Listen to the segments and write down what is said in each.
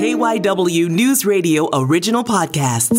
KYW News Radio original podcasts.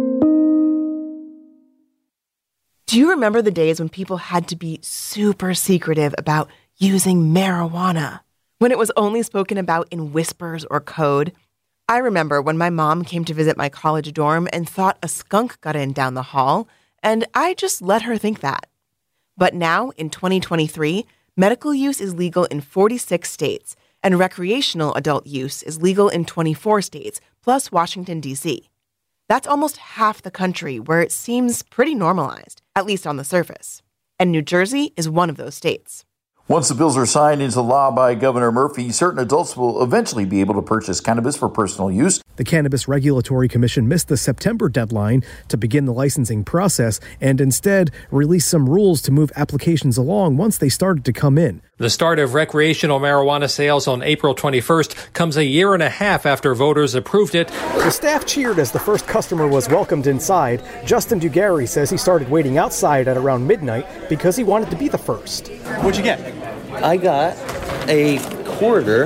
Do you remember the days when people had to be super secretive about using marijuana? When it was only spoken about in whispers or code? I remember when my mom came to visit my college dorm and thought a skunk got in down the hall, and I just let her think that. But now, in 2023, medical use is legal in 46 states, and recreational adult use is legal in 24 states, plus Washington, D.C. That's almost half the country where it seems pretty normalized, at least on the surface. And New Jersey is one of those states. Once the bills are signed into law by Governor Murphy, certain adults will eventually be able to purchase cannabis for personal use. The Cannabis Regulatory Commission missed the September deadline to begin the licensing process and instead released some rules to move applications along once they started to come in. The start of recreational marijuana sales on April 21st comes a year and a half after voters approved it. The staff cheered as the first customer was welcomed inside. Justin Dugarry says he started waiting outside at around midnight because he wanted to be the first. What'd you get? I got a quarter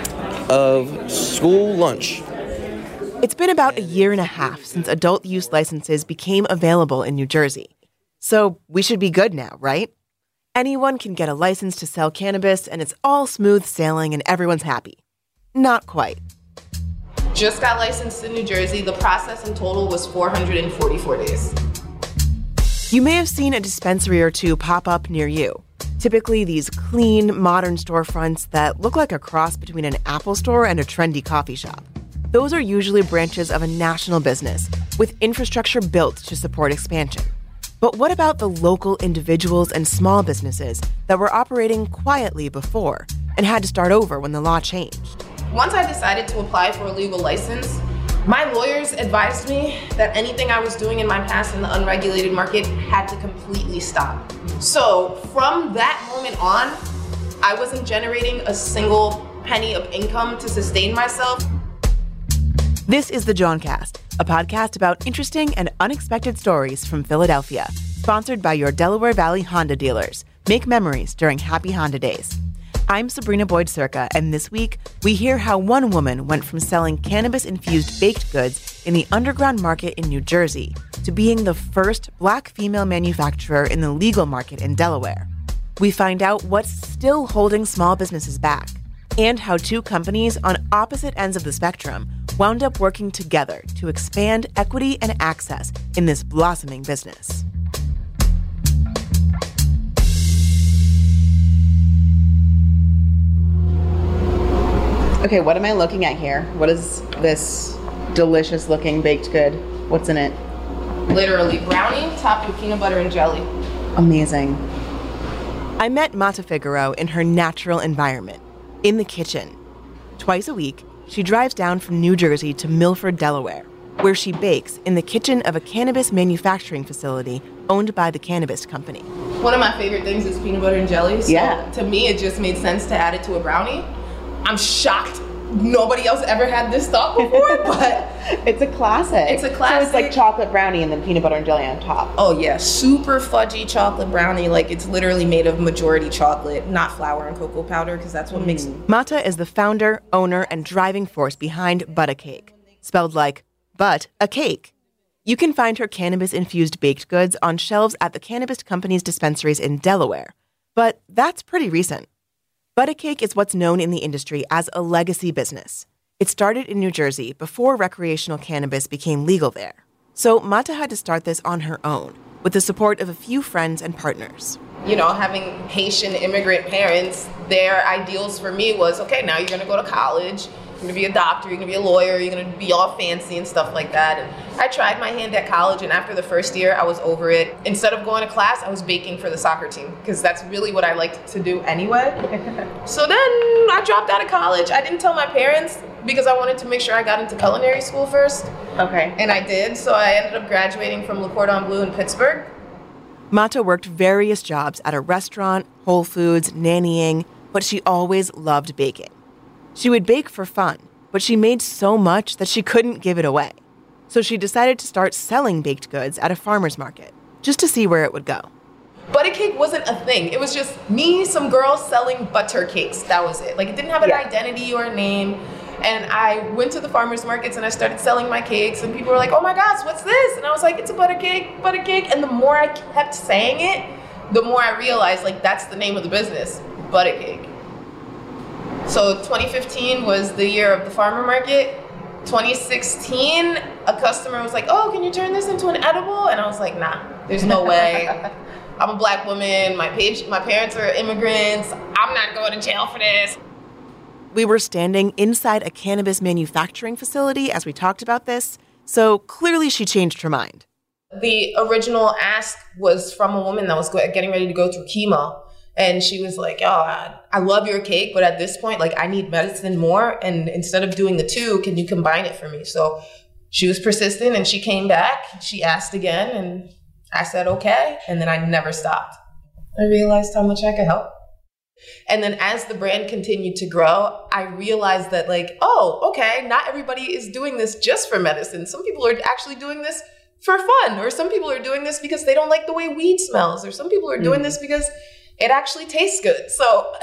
of school lunch. It's been about a year and a half since adult use licenses became available in New Jersey. So we should be good now, right? Anyone can get a license to sell cannabis and it's all smooth sailing and everyone's happy. Not quite. Just got licensed in New Jersey. The process in total was 444 days. You may have seen a dispensary or two pop up near you. Typically these clean, modern storefronts that look like a cross between an Apple store and a trendy coffee shop. Those are usually branches of a national business with infrastructure built to support expansion. But what about the local individuals and small businesses that were operating quietly before and had to start over when the law changed? Once I decided to apply for a legal license, my lawyers advised me that anything I was doing in my past in the unregulated market had to completely stop. So from that moment on, I wasn't generating a single penny of income to sustain myself. This is The Jawncast, a podcast about interesting and unexpected stories from Philadelphia, sponsored by your Delaware Valley Honda dealers. Make memories during Happy Honda Days. I'm Sabrina Boyd-Circa, and this week, we hear how one woman went from selling cannabis-infused baked goods in the underground market in New Jersey to being the first Black female manufacturer in the legal market in Delaware. We find out what's still holding small businesses back, and how two companies on opposite ends of the spectrum wound up working together to expand equity and access in this blossoming business. Okay, what am I looking at here? What is this delicious looking baked good? What's in it? Literally brownie topped with peanut butter and jelly. Amazing. I met Mata Figueroa in her natural environment, in the kitchen. Twice a week, she drives down from New Jersey to Milford, Delaware, where she bakes in the kitchen of a cannabis manufacturing facility owned by the Cannabis Company. One of my favorite things is peanut butter and jelly. So yeah. To me, it just made sense to add it to a brownie. I'm shocked nobody else ever had this thought before, but it's a classic. It's a classic. So it's like chocolate brownie and then peanut butter and jelly on top. Oh yeah, super fudgy chocolate brownie. Like it's literally made of majority chocolate, not flour and cocoa powder, because that's what makes. Mata is the founder, owner, and driving force behind Butta Cake, spelled like but a cake. You can find her cannabis-infused baked goods on shelves at the Cannabis Company's dispensaries in Delaware, but that's pretty recent. Butta Cake is what's known in the industry as a legacy business. It started in New Jersey before recreational cannabis became legal there. So Mata had to start this on her own, with the support of a few friends and partners. You know, having Haitian immigrant parents, their ideals for me was, okay, now you're gonna go to college, you're gonna be a doctor, you're gonna be a lawyer, you're gonna be all fancy and stuff like that. And I tried my hand at college, and after the first year, I was over it. Instead of going to class, I was baking for the soccer team, because that's really what I liked to do anyway. So then I dropped out of college. I didn't tell my parents because I wanted to make sure I got into culinary school first. Okay. And I did, so I ended up graduating from Le Cordon Bleu in Pittsburgh. Mata worked various jobs at a restaurant, Whole Foods, nannying, but she always loved baking. She would bake for fun, but she made so much that she couldn't give it away. So she decided to start selling baked goods at a farmer's market, just to see where it would go. Butta Cake wasn't a thing. It was just me, some girls selling butter cakes. That was it. Like, it didn't have an identity or a name. And I went to the farmers markets and I started selling my cakes, and people were like, oh my gosh, what's this? And I was like, it's a butter cake. And the more I kept saying it, the more I realized, like, that's the name of the business, butter cake. So 2015 was the year of the farmer market. 2016, a customer was like, oh, can you turn this into an edible? And I was like, nah, there's no way. I'm a Black woman, my parents are immigrants, I'm not going to jail for this. We were standing inside a cannabis manufacturing facility as we talked about this, so clearly she changed her mind. The original ask was from a woman that was getting ready to go through chemo. And she was like, oh, I love your cake, but at this point, like, I need medicine more. And instead of doing the two, can you combine it for me? So she was persistent and she came back. She asked again and I said, okay. And then I never stopped. I realized how much I could help. And then as the brand continued to grow, I realized that, like, oh, okay, not everybody is doing this just for medicine. Some people are actually doing this for fun, or some people are doing this because they don't like the way weed smells, or some people are doing this because it actually tastes good. So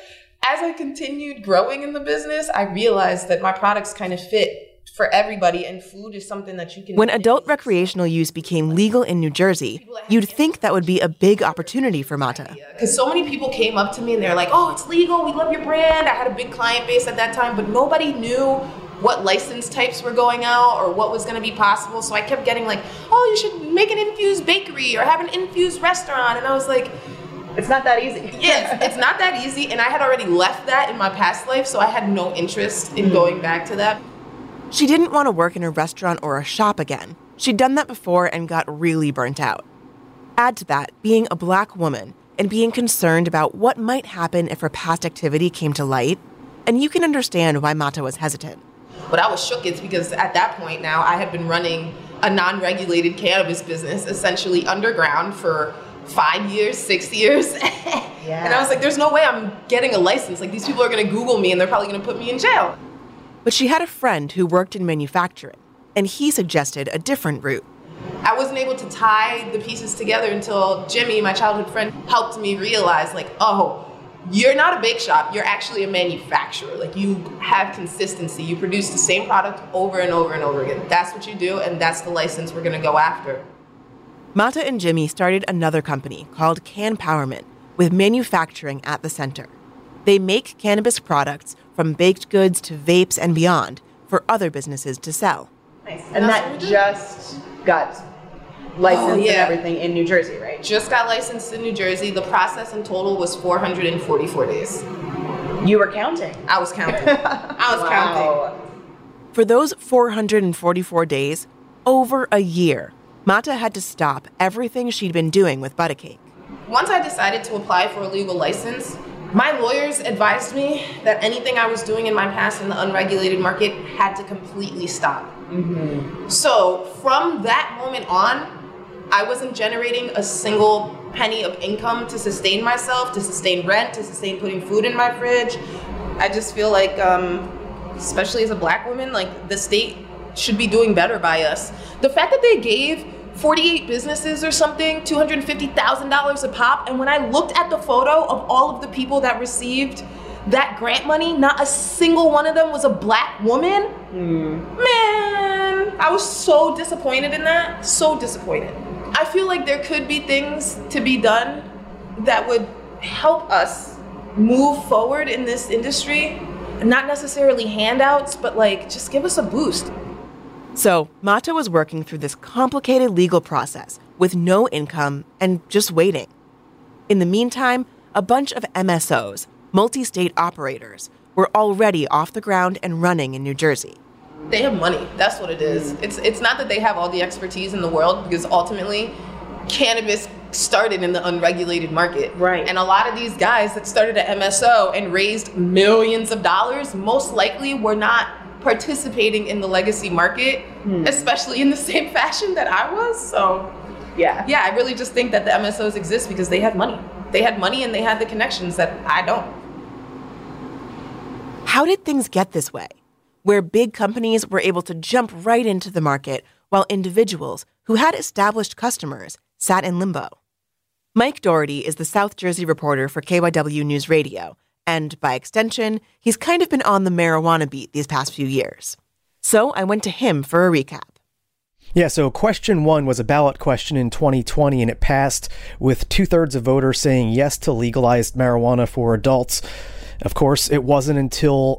as I continued growing in the business, I realized that my products kind of fit for everybody, and food is something that you can... When adult recreational use became legal in New Jersey, you'd think that would be a big opportunity for Mata. Because so many people came up to me and they're like, oh, it's legal, we love your brand. I had a big client base at that time, but nobody knew what license types were going out or what was going to be possible. So I kept getting like, oh, you should make an infused bakery or have an infused restaurant. And I was like... It's not that easy. Yes, it's not that easy. And I had already left that in my past life, so I had no interest in going back to that. She didn't want to work in a restaurant or a shop again. She'd done that before and got really burnt out. Add to that being a Black woman and being concerned about what might happen if her past activity came to light, and you can understand why Mata was hesitant. But I was shook. It's because at that point now, I had been running a non-regulated cannabis business, essentially underground, for 5 years, 6 years. Yeah. And I was like, there's no way I'm getting a license. Like, these people are going to Google me and they're probably going to put me in jail. But she had a friend who worked in manufacturing, and he suggested a different route. I wasn't able to tie the pieces together until Jimmy, my childhood friend, helped me realize, like, oh, you're not a bake shop, you're actually a manufacturer. Like, you have consistency. You produce the same product over and over and over again. That's what you do, and that's the license we're going to go after. Mata and Jimmy started another company called Canpowerment, with manufacturing at the center. They make cannabis products from baked goods to vapes and beyond for other businesses to sell. Nice. And that just got licensed and everything in New Jersey, right? Just got licensed in New Jersey. The process in total was 444 days. You were counting. I was counting. Counting. For those 444 days, over a year, Mata had to stop everything she'd been doing with Butter Cake. Once I decided to apply for a legal license, my lawyers advised me that anything I was doing in my past in the unregulated market had to completely stop. Mm-hmm. So from that moment on, I wasn't generating a single penny of income to sustain myself, to sustain rent, to sustain putting food in my fridge. I just feel like, especially as a Black woman, like, the state should be doing better by us. The fact that they gave 48 businesses or something $250,000 a pop, and when I looked at the photo of all of the people that received that grant money, not a single one of them was a Black woman. Man, I was so disappointed in that. So disappointed. I feel like there could be things to be done that would help us move forward in this industry. Not necessarily handouts, but like, just give us a boost. So Mata was working through this complicated legal process with no income and just waiting. In the meantime, a bunch of MSOs, multi-state operators, were already off the ground and running in New Jersey. They have money. That's what it is. It's not that they have all the expertise in the world, because ultimately cannabis started in the unregulated market. Right. And a lot of these guys that started at MSO and raised millions of dollars most likely were not participating in the legacy market, especially in the same fashion that I was. So yeah, I really just think that the MSOs exist because they had money. They had money and they had the connections that I don't. How did things get this way, where big companies were able to jump right into the market while individuals who had established customers sat in limbo? Mike Doherty is the South Jersey reporter for KYW News Radio, And by extension, he's kind of been on the marijuana beat these past few years. So I went to him for a recap. Yeah, so question 1 was a ballot question in 2020, and it passed with 2/3 of voters saying yes to legalized marijuana for adults. Of course, it wasn't until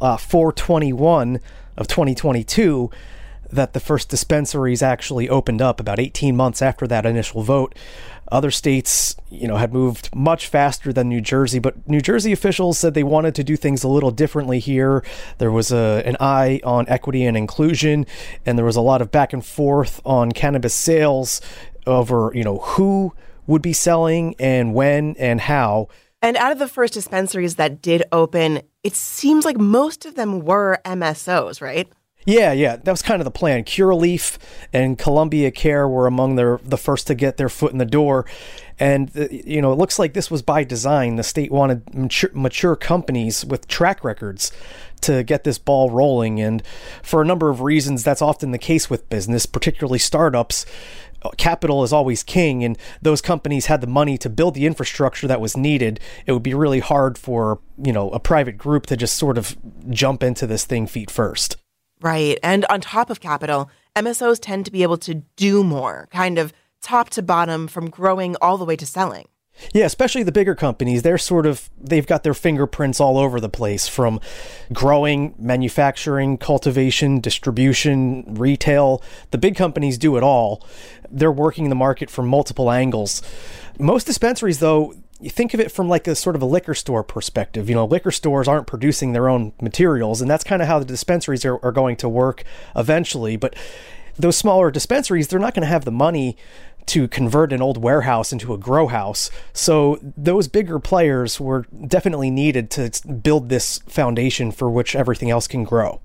4/21 of 2022 that the first dispensaries actually opened up, about 18 months after that initial vote. Other states, had moved much faster than New Jersey, but New Jersey officials said they wanted to do things a little differently here. There was an eye on equity and inclusion, and there was a lot of back and forth on cannabis sales over, who would be selling and when and how. And out of the first dispensaries that did open, it seems like most of them were MSOs, right? Yeah, that was kind of the plan. Curaleaf and Columbia Care were among the first to get their foot in the door. And, it looks like this was by design. The state wanted mature companies with track records to get this ball rolling. And for a number of reasons, that's often the case with business, particularly startups. Capital is always king, and those companies had the money to build the infrastructure that was needed. It would be really hard for, a private group to just sort of jump into this thing feet first. Right. And on top of capital, MSOs tend to be able to do more, kind of top to bottom, from growing all the way to selling. Yeah, especially the bigger companies. They've got their fingerprints all over the place, from growing, manufacturing, cultivation, distribution, retail. The big companies do it all. They're working the market from multiple angles. Most dispensaries, though, you think of it from like a sort of a liquor store perspective. Liquor stores aren't producing their own materials, and that's kind of how the dispensaries are going to work eventually. But those smaller dispensaries, they're not going to have the money to convert an old warehouse into a grow house. So those bigger players were definitely needed to build this foundation for which everything else can grow.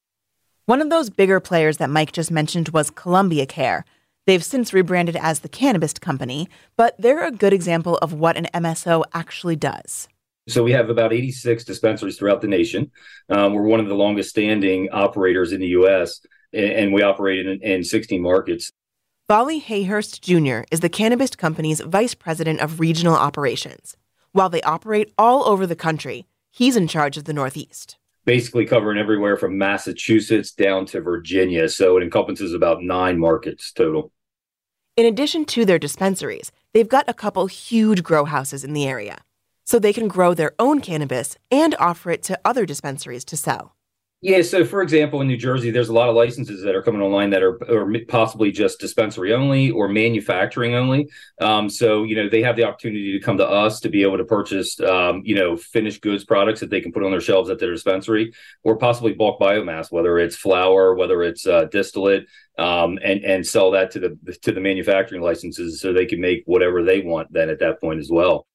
One of those bigger players that Mike just mentioned was Columbia Care. They've since rebranded as the Cannabis Company, but they're a good example of what an MSO actually does. So we have about 86 dispensaries throughout the nation. We're one of the longest standing operators in the U.S., and we operate in 16 markets. Volley Hayhurst Jr. is the Cannabis Company's Vice President of Regional Operations. While they operate all over the country, he's in charge of the Northeast. Basically covering everywhere from Massachusetts down to Virginia. So it encompasses about 9 markets total. In addition to their dispensaries, they've got a couple huge grow houses in the area, so they can grow their own cannabis and offer it to other dispensaries to sell. Yeah, so for example, in New Jersey, there's a lot of licenses that are coming online that are possibly just dispensary only or manufacturing only. So, they have the opportunity to come to us to be able to purchase, finished goods products that they can put on their shelves at their dispensary, or possibly bulk biomass, whether it's flour, whether it's distillate, and sell that to the manufacturing licenses so they can make whatever they want then at that point as well.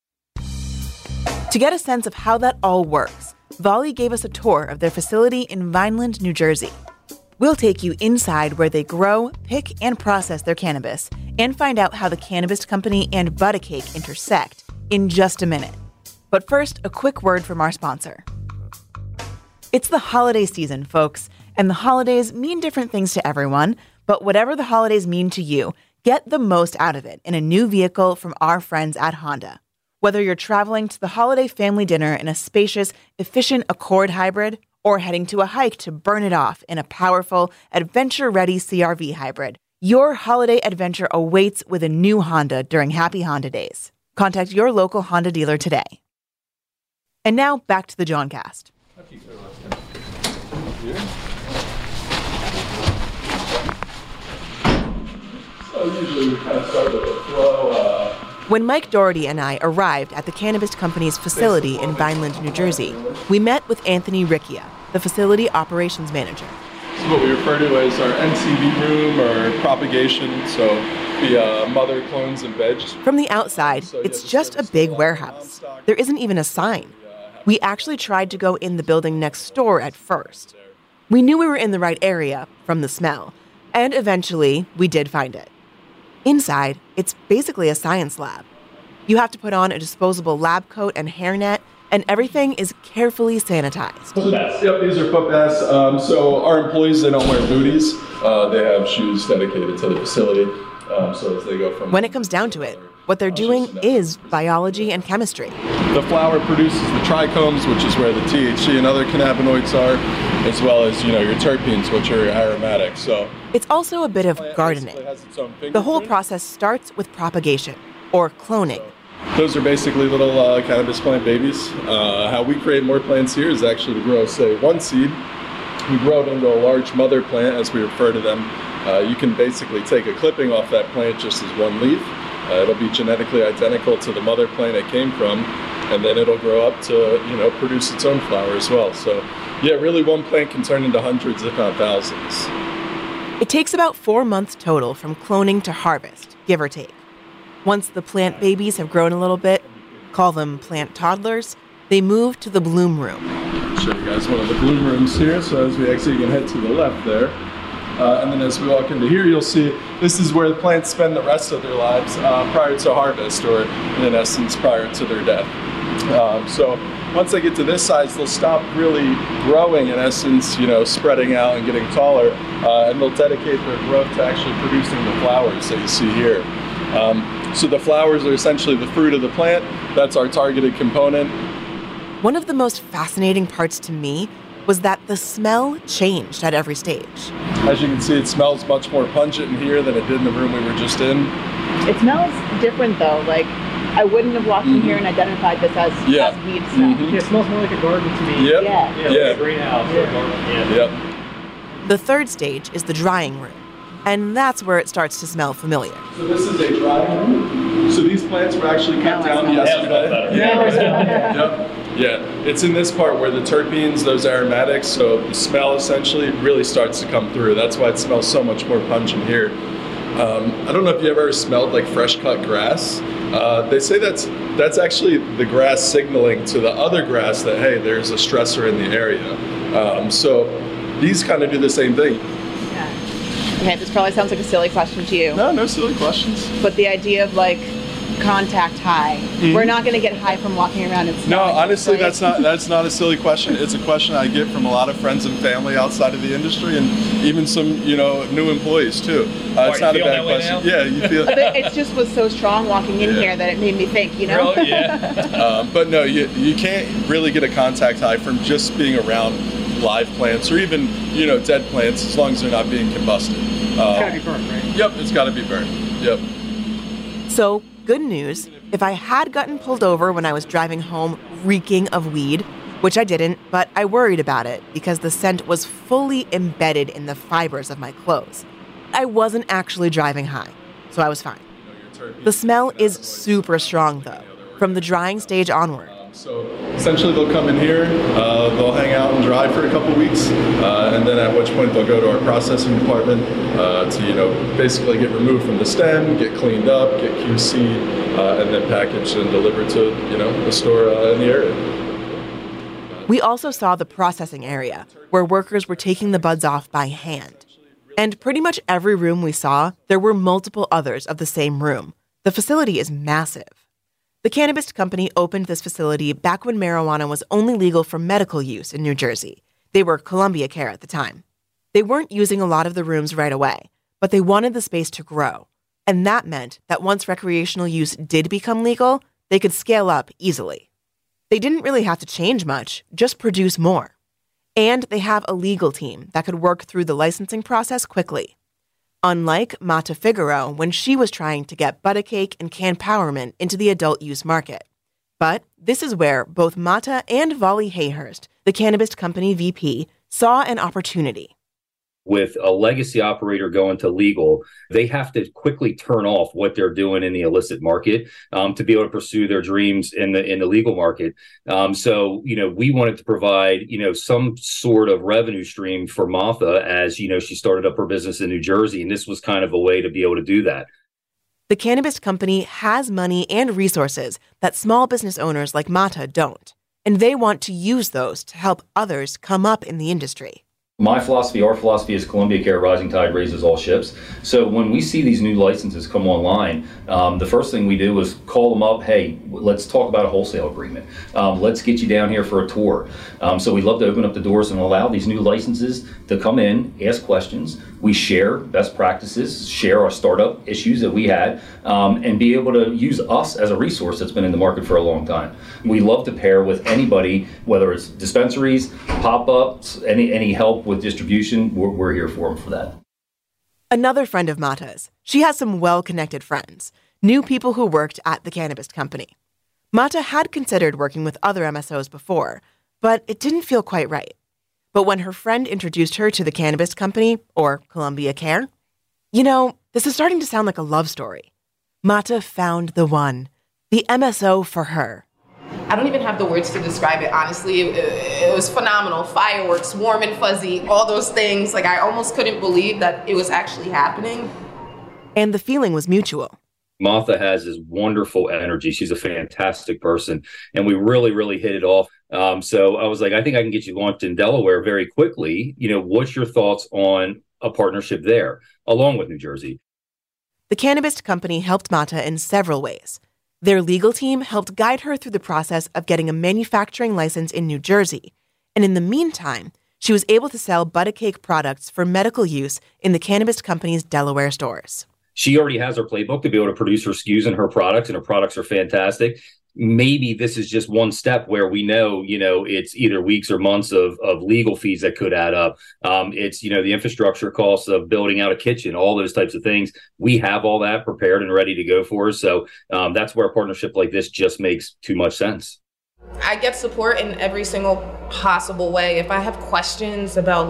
To get a sense of how that all works, Volley gave us a tour of their facility in Vineland, New Jersey. We'll take you inside where they grow, pick, and process their cannabis, and find out how the Cannabis Company and Butter Cake intersect in just a minute. But first, a quick word from our sponsor. It's the holiday season, folks, and the holidays mean different things to everyone, but whatever the holidays mean to you, get the most out of it in a new vehicle from our friends at Honda. Whether you're traveling to the holiday family dinner in a spacious, efficient Accord hybrid, or heading to a hike to burn it off in a powerful, adventure-ready CR-V hybrid, your holiday adventure awaits with a new Honda during Happy Honda Days. Contact your local Honda dealer today. And now, back to the Johncast. So usually we kind of start with the flow. When Mike Doherty and I arrived at the Cannabis Company's facility in Vineland, New Jersey, we met with Anthony Riccia, the facility operations manager. This is what we refer to as our NCB room, or propagation, so the mother clones and veg. From the outside, it's just a big warehouse. There isn't even a sign. We actually tried to go in the building next door at first. We knew we were in the right area from the smell, and eventually we did find it. Inside, it's basically a science lab. You have to put on a disposable lab coat and hairnet, and everything is carefully sanitized. Yep, these are foot baths. So our employees, they don't wear booties. They have shoes dedicated to the facility. So as they go from... When it comes down to it, What they're doing is biology and chemistry. The flower produces the trichomes, which is where the THC and other cannabinoids are, as well as, your terpenes, which are aromatics. So it's also a bit of gardening. The whole process starts with propagation, or cloning. Those are basically little cannabis plant babies. How we create more plants here is actually to grow, say, one seed. We grow it into a large mother plant, as we refer to them. You can basically take a clipping off that plant just as one leaf. It'll be genetically identical to the mother plant it came from, and then it'll grow up to, produce its own flower as well. So, yeah, really one plant can turn into hundreds, if not thousands. It takes about 4 months total from cloning to harvest, give or take. Once the plant babies have grown a little bit, call them plant toddlers, they move to the bloom room. I'll show you guys one of the bloom rooms here. So as we exit, you can head to the left there. And then as we walk into here, you'll see this is where the plants spend the rest of their lives prior to harvest, or in essence, prior to their death. So once they get to this size, they'll stop really growing, in essence, spreading out and getting taller, and they'll dedicate their growth to actually producing the flowers that you see here. So the flowers are essentially the fruit of the plant. That's our targeted component. One of the most fascinating parts to me was that the smell changed at every stage. As you can see, it smells much more pungent in here than it did in the room we were just in. It smells different though. Like, I wouldn't have walked in here and identified this as weed smell. It smells more like a garden to me. Yep. Yeah. Like a greenhouse or a garden. Yep. The third stage is the drying room, and that's where it starts to smell familiar. So this is a drying room. So these plants were actually cut down yesterday. Yep. Yeah, it's in this part where the terpenes, those aromatics, so the smell essentially really starts to come through. That's why it smells so much more pungent here. I don't know if you ever smelled like fresh cut grass. They say that's actually the grass signaling to the other grass that, hey, there's a stressor in the area. So these kind of do the same thing. Yeah. Okay, this probably sounds like a silly question to you. No silly questions. But the idea of like contact high, we're not going to get high from walking around and smelling. No, honestly, that's not a silly question. It's a question I get from a lot of friends and family outside of the industry, and even some new employees too. It's not a bad question. Yeah, you feel. It just was so strong walking in here that it made me think. Really? Yeah. But no, you can't really get a contact high from just being around live plants or even dead plants, as long as they're not being combusted. It's gotta be burned, right? Yep, it's gotta be burned. Yep. So, good news, if I had gotten pulled over when I was driving home reeking of weed, which I didn't, but I worried about it because the scent was fully embedded in the fibers of my clothes. I wasn't actually driving high, so I was fine. The smell is super strong, though, from the drying stage onward. So essentially they'll come in here, they'll hang out and dry for a couple weeks, and then at which point they'll go to our processing department to basically get removed from the stem, get cleaned up, get QC'd, and then packaged and delivered to the store in the area. We also saw the processing area, where workers were taking the buds off by hand. And pretty much every room we saw, there were multiple others of the same room. The facility is massive. The cannabis company opened this facility back when marijuana was only legal for medical use in New Jersey. They were Columbia Care at the time. They weren't using a lot of the rooms right away, but they wanted the space to grow. And that meant that once recreational use did become legal, they could scale up easily. They didn't really have to change much, just produce more. And they have a legal team that could work through the licensing process quickly. Unlike Mata Figaro when she was trying to get Butter Cake and Canpowerment into the adult use market. But this is where both Mata and Volley Hayhurst, the cannabis company VP, saw an opportunity. With a legacy operator going to legal, they have to quickly turn off what they're doing in the illicit market to be able to pursue their dreams in the legal market. So we wanted to provide, some sort of revenue stream for Mata as, she started up her business in New Jersey. And this was kind of a way to be able to do that. The cannabis company has money and resources that small business owners like Mata don't. And they want to use those to help others come up in the industry. My philosophy, our philosophy is Columbia Care, rising tide raises all ships. So when we see these new licenses come online, the first thing we do is call them up. Hey, let's talk about a wholesale agreement. Let's get you down here for a tour. So we love to open up the doors and allow these new licenses to come in, ask questions. We share best practices, share our startup issues that we had, and be able to use us as a resource that's been in the market for a long time. We love to pair with anybody, whether it's dispensaries, pop-ups, any help with distribution. We're here for them for that. Another friend of Mata's. She has some well-connected friends, new people who worked at the cannabis company. Mata had considered working with other MSOs before, but it didn't feel quite right. But when her friend introduced her to the cannabis company, or Columbia Care, this is starting to sound like a love story. Mata found the one, the MSO for her. I don't even have the words to describe it, honestly. It was phenomenal. Fireworks, warm and fuzzy, all those things. Like, I almost couldn't believe that it was actually happening. And the feeling was mutual. Martha has this wonderful energy. She's a fantastic person, and we really, really hit it off. So I was like, I think I can get you launched in Delaware very quickly. What's your thoughts on a partnership there, along with New Jersey? The cannabis company helped Mata in several ways. Their legal team helped guide her through the process of getting a manufacturing license in New Jersey. And in the meantime, she was able to sell Butter Cake products for medical use in the cannabis company's Delaware stores. She already has her playbook to be able to produce her SKUs and her products are fantastic. Maybe this is just one step where we know, it's either weeks or months of legal fees that could add up. It's, the infrastructure costs of building out a kitchen, all those types of things. We have all that prepared and ready to go for us. So that's where a partnership like this just makes too much sense. I get support in every single possible way. If I have questions about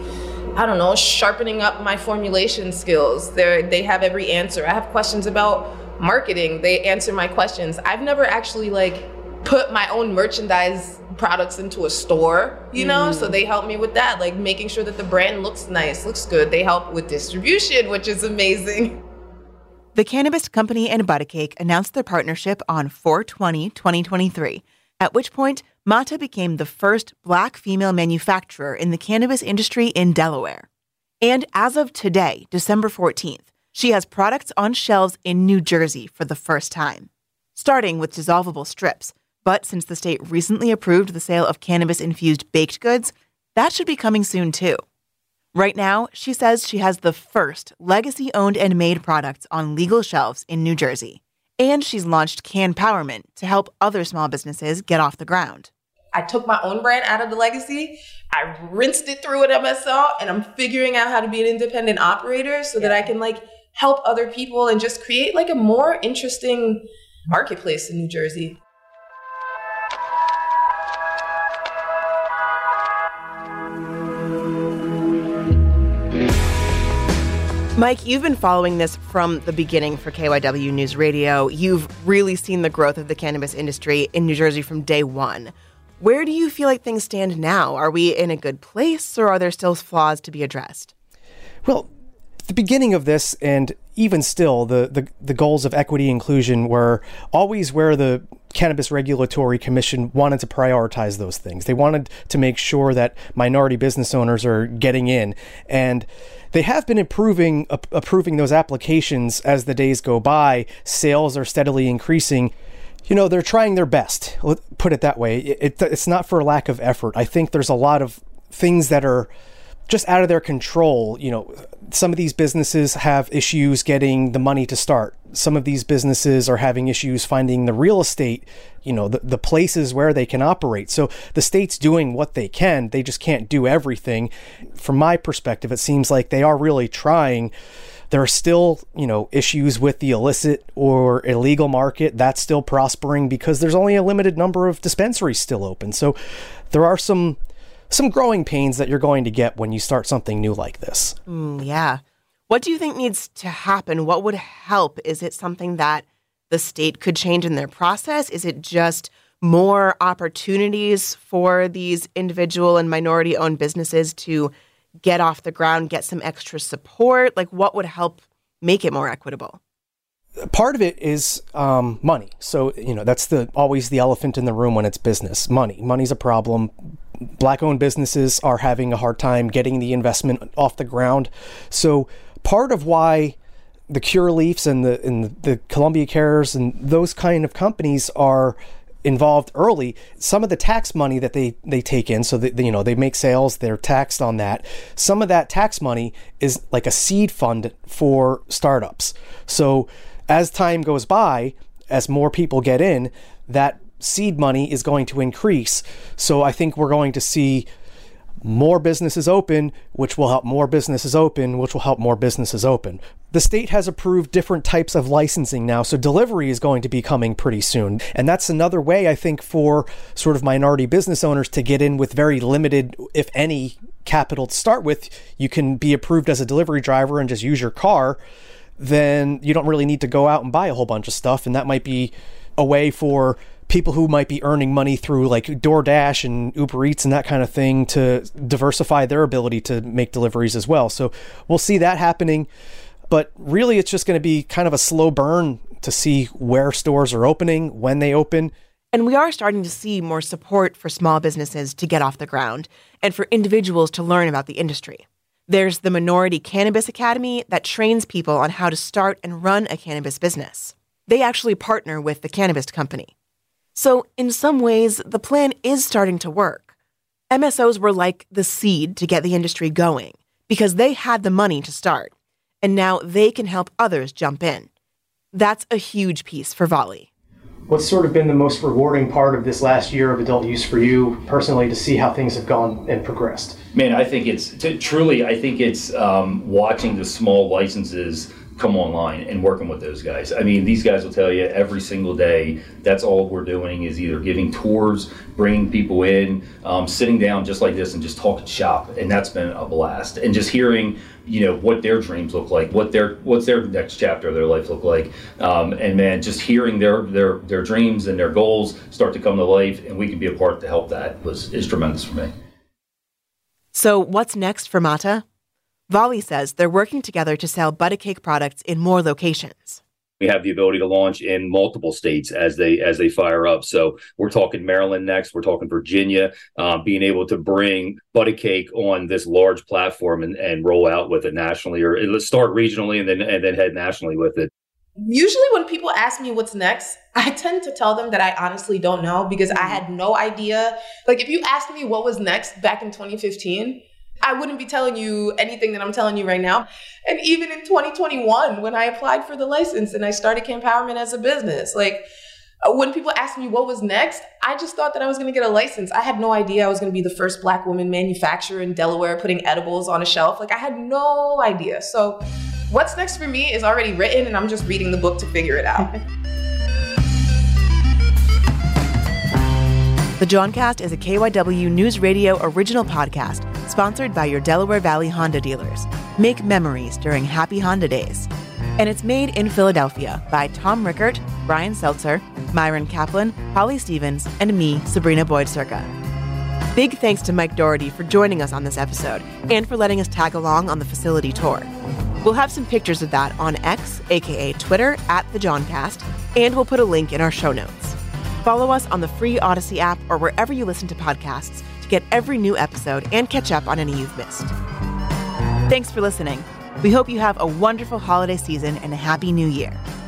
sharpening up my formulation skills, they have every answer. I have questions about marketing, they answer my questions. I've never actually put my own merchandise products into a store, so they help me with that, making sure that the brand looks nice, looks good. They help with distribution, which is amazing. The cannabis company and Butter Cake announced their partnership on 4/20/2023, at which point Mata became the first Black female manufacturer in the cannabis industry in Delaware. And as of today, December 14th, she has products on shelves in New Jersey for the first time, starting with dissolvable strips. But since the state recently approved the sale of cannabis-infused baked goods, that should be coming soon too. Right now, she says she has the first legacy-owned and made products on legal shelves in New Jersey. And she's launched Canpowerment to help other small businesses get off the ground. I took my own brand out of the legacy, I rinsed it through an MSO, and I'm figuring out how to be an independent operator so that I can help other people and just create a more interesting marketplace in New Jersey. Mike, you've been following this from the beginning for KYW News Radio. You've really seen the growth of the cannabis industry in New Jersey from day one. Where do you feel like things stand now? Are we in a good place, or are there still flaws to be addressed? Well, the beginning of this, and even still, the goals of equity inclusion were always where the Cannabis Regulatory Commission wanted to prioritize those things. They wanted to make sure that minority business owners are getting in, and they have been approving those applications as the days go by. Sales are steadily increasing. They're trying their best. Let's put it that way. It's not for lack of effort. I think there's a lot of things that are just out of their control. Some of these businesses have issues getting the money to start. Some of these businesses are having issues finding the real estate, the places where they can operate. So the state's doing what they can. They just can't do everything. From my perspective, it seems like they are really trying. There are still, issues with the illicit or illegal market. That's still prospering because there's only a limited number of dispensaries still open. So there are some growing pains that you're going to get when you start something new like this. Yeah. What do you think needs to happen? What would help? Is it something that the state could change in their process? Is it just more opportunities for these individual and minority-owned businesses to get off the ground, get some extra support? What would help make it more equitable? Part of it is money. So, that's always the elephant in the room when it's business. Money's a problem. Black-owned businesses are having a hard time getting the investment off the ground. So part of why the Curaleafs and the Columbia Cares and those kind of companies are involved early, some of the tax money that they take in, so that, they make sales, they're taxed on that. Some of that tax money is like a seed fund for startups. So as time goes by, as more people get in, that seed money is going to increase. So I think we're going to see more businesses open, which will help more businesses open, which will help more businesses open. The state has approved different types of licensing now, so delivery is going to be coming pretty soon. And that's another way, I think, for sort of minority business owners to get in with very limited, if any, capital to start with. You can be approved as a delivery driver and just use your car. Then you don't really need to go out and buy a whole bunch of stuff. And that might be a way for people who might be earning money through like DoorDash and Uber Eats and that kind of thing to diversify their ability to make deliveries as well. So we'll see that happening. But really, it's just going to be kind of a slow burn to see where stores are opening, when they open. And we are starting to see more support for small businesses to get off the ground and for individuals to learn about the industry. There's the Minority Cannabis Academy that trains people on how to start and run a cannabis business. They actually partner with the cannabis company. So in some ways, the plan is starting to work. MSOs were like the seed to get the industry going because they had the money to start, and now they can help others jump in. That's a huge piece for Volley. What's sort of been the most rewarding part of this last year of adult use for you personally to see how things have gone and progressed? Man, I think it's watching the small licenses come online and working with those guys. I mean, these guys will tell you every single day, that's all we're doing is either giving tours, bringing people in, sitting down just like this and just talking shop. And that's been a blast. And just hearing, what their dreams look like, what's their next chapter of their life look like. And man, just hearing their dreams and their goals start to come to life and we can be a part to help that is tremendous for me. So what's next for Mata? Volley says they're working together to sell Butter Cake products in more locations. We have the ability to launch in multiple states as they fire up. So we're talking Maryland next. We're talking Virginia, being able to bring Butter Cake on this large platform and roll out with it nationally, or let's start regionally and then head nationally with it. Usually when people ask me what's next, I tend to tell them that I honestly don't know because I had no idea. Like if you asked me what was next back in 2015, I wouldn't be telling you anything that I'm telling you right now. And even in 2021, when I applied for the license and I started Campowerment as a business, like when people asked me what was next, I just thought that I was going to get a license. I had no idea I was going to be the first Black woman manufacturer in Delaware putting edibles on a shelf. Like I had no idea. So what's next for me is already written and I'm just reading the book to figure it out. The Johncast is a KYW News Radio original podcast sponsored by your Delaware Valley Honda dealers. Make memories during Happy Honda Days. And it's made in Philadelphia by Tom Rickert, Brian Seltzer, Myron Kaplan, Holly Stevens, and me, Sabrina Boyd-Circa. Big thanks to Mike Doherty for joining us on this episode and for letting us tag along on the facility tour. We'll have some pictures of that on X, aka Twitter, @The Johncast, and we'll put a link in our show notes. Follow us on the free Odyssey app or wherever you listen to podcasts to get every new episode and catch up on any you've missed. Thanks for listening. We hope you have a wonderful holiday season and a happy new year.